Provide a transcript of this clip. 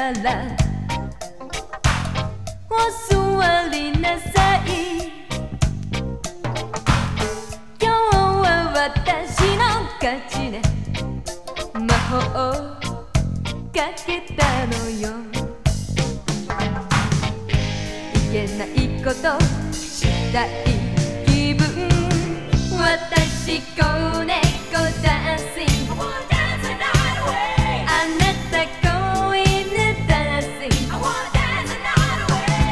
ならお座りなさい。今日は私の勝ちね。魔法をかけたのよ。いけないことしたい気分。私